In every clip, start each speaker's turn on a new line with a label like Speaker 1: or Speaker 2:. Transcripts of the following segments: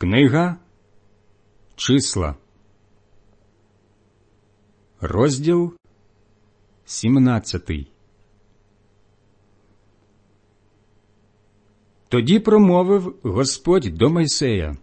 Speaker 1: Книга Числа, розділ 17. Тоді промовив Господь до Мойсея: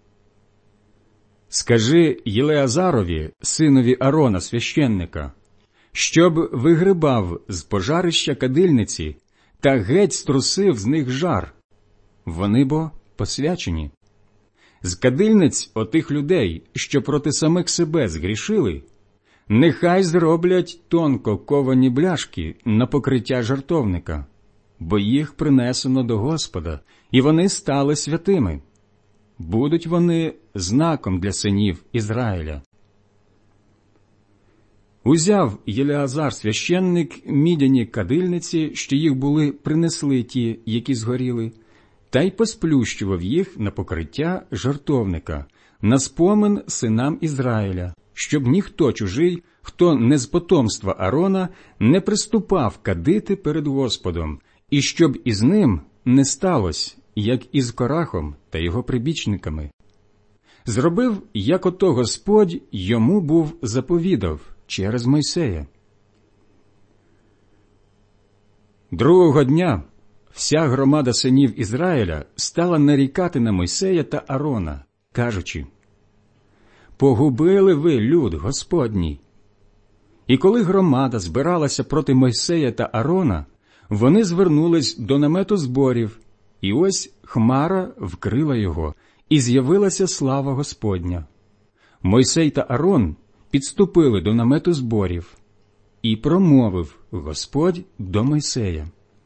Speaker 1: «Скажи Єлеазарові, синові Арона, священника, щоб вигрибав з пожарища кадильниці та геть струсив з них жар. Вони бо посвячені. З кадильниць отих людей, що проти самих себе згрішили, нехай зроблять тонко ковані бляшки на покриття жертовника, бо їх принесено до Господа, і вони стали святими. Будуть вони знаком для синів Ізраїля». Узяв Єлеазар священник мідяні кадильниці, що їх були, принесли ті, які згоріли, та й посплющував їх на покриття жертовника, на спомин синам Ізраїля, щоб ніхто чужий, хто не з потомства Арона, не приступав кадити перед Господом, і щоб із ним не сталося, як із Корахом та його прибічниками. Зробив, як ото Господь йому був заповідав через Мойсея. Другого дня вся громада синів Ізраїля стала нарікати на Мойсея та Арона, кажучи: «Погубили ви люд Господній». І коли громада збиралася проти Мойсея та Арона, вони звернулись до намету зборів, і ось хмара вкрила його, і з'явилася слава Господня. Мойсей та Арон підступили до намету зборів, і промовив Господь до Мойсея: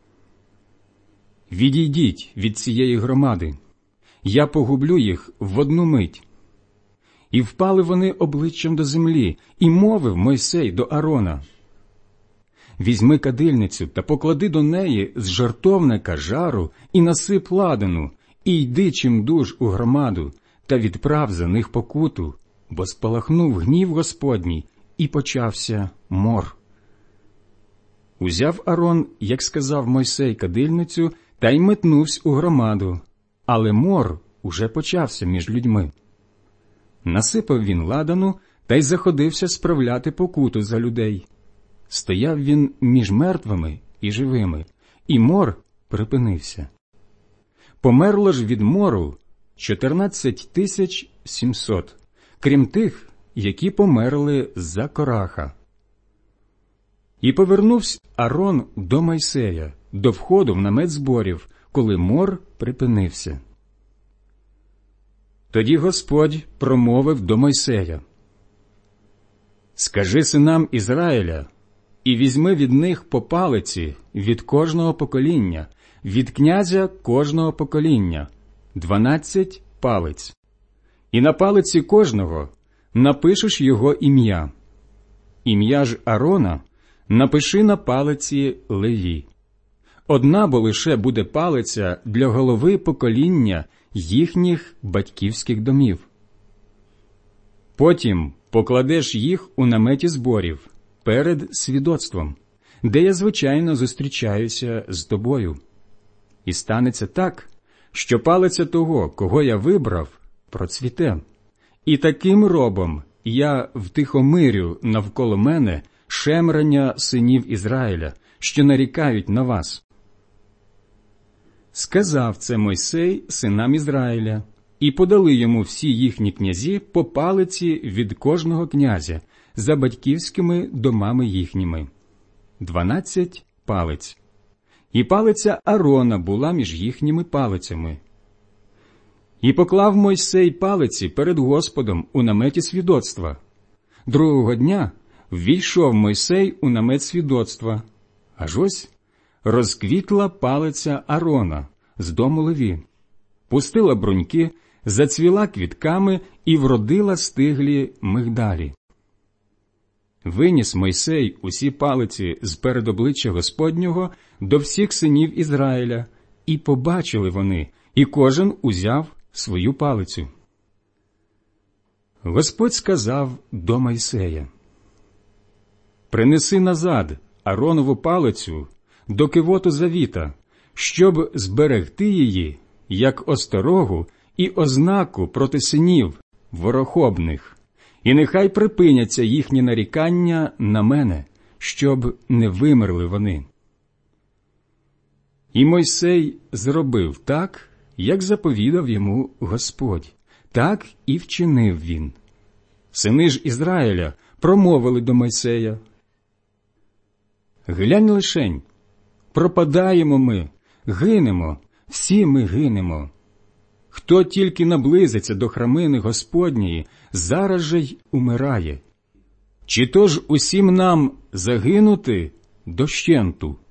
Speaker 1: «Відійдіть від цієї громади, я погублю їх в одну мить». І впали вони обличчям до землі, і мовив Мойсей до Арона: «Візьми кадильницю та поклади до неї з жертовника жару і насип ладану, і йди чимдуж у громаду, та відправ за них покуту, бо спалахнув гнів Господній, і почався мор». Узяв Арон, як сказав Мойсей, кадильницю, та й метнувся у громаду, але мор уже почався між людьми. Насипав він ладану та й заходився справляти покуту за людей. Стояв він між мертвими і живими, і мор припинився. Померло ж від мору 14 700, крім тих, які померли з-за Кораха. І повернувся Арон до Мойсея, до входу в намет зборів, коли мор припинився. Тоді Господь промовив до Мойсея: «Скажи синам Ізраїля, і візьми від них по палиці від кожного покоління, від князя кожного покоління, 12 палиць. І на палиці кожного напишеш його ім'я. Ім'я ж Арона напиши на палиці Леві. Одна бо лише буде палиця для голови покоління їхніх батьківських домів. Потім покладеш їх у наметі зборів перед свідоцтвом, де я, звичайно, зустрічаюся з тобою. І станеться так, що палиця того, кого я вибрав, процвіте. І таким робом я втихомирю навколо мене шемрання синів Ізраїля, що нарікають на вас». Сказав це Мойсей синам Ізраїля, і подали йому всі їхні князі по палиці від кожного князя за батьківськими домами їхніми, 12 палиць. І палиця Арона була між їхніми палицями. І поклав Мойсей палиці перед Господом у наметі свідоцтва. Другого дня ввійшов Мойсей у намет свідоцтва, аж ось розквітла палиця Арона з дому Леві, пустила бруньки, зацвіла квітками і вродила стиглі мигдалі. Виніс Мойсей усі палиці з перед обличчя Господнього до всіх синів Ізраїля, і побачили вони, і кожен узяв свою палицю. Господь сказав до Мойсея: «Принеси назад Аронову палицю до кивоту завіта, щоб зберегти її, як осторогу і ознаку проти синів ворохобних, і нехай припиняться їхні нарікання на мене, щоб не вимерли вони». І Мойсей зробив так, як заповідав йому Господь, так і вчинив він. Сини ж Ізраїля промовили до Мойсея: «Глянь лишень, пропадаємо ми, гинемо, всі ми гинемо. Хто тільки наблизиться до храмини Господньої, зараз же й умирає. Чи то ж усім нам загинути дощенту?»